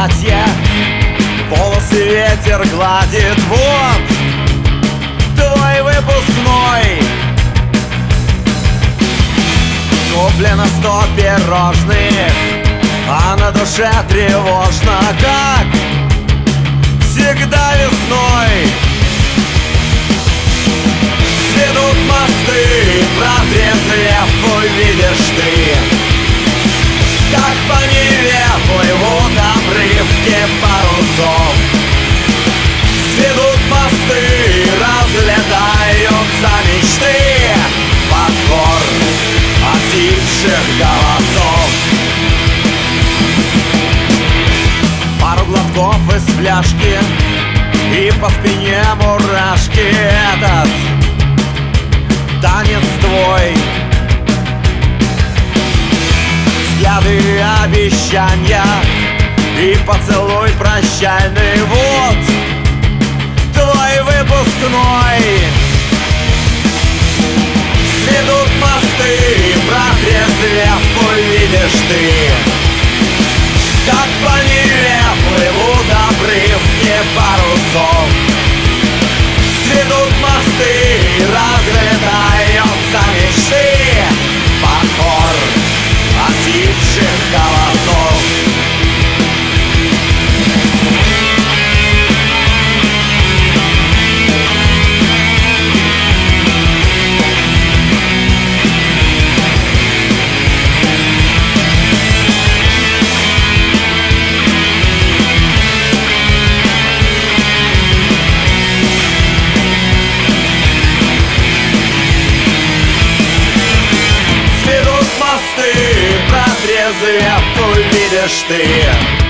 платье, волосы ветер гладит. Вот твой выпускной. Куплено 100 пирожных, а на душе тревожно, как всегда весной. Сведут мосты, протрезвев, увидишь ты, как по Неве плывут обрывки парусов. Сведут мосты, разлетаются мечты под хор осипших голосов. Пару глотков из фляжки, и по спине мурашки. Этот танец твой, взгляды обещания и поцелуй прощальный. Вот твой выпускной. Сведут мосты, протрезвев, увидишь ты, как по Неве плывут обрывки парусов. Сведут мосты, разлетаются мечты под хор осипших голосов. Протрезвев, увидишь ты,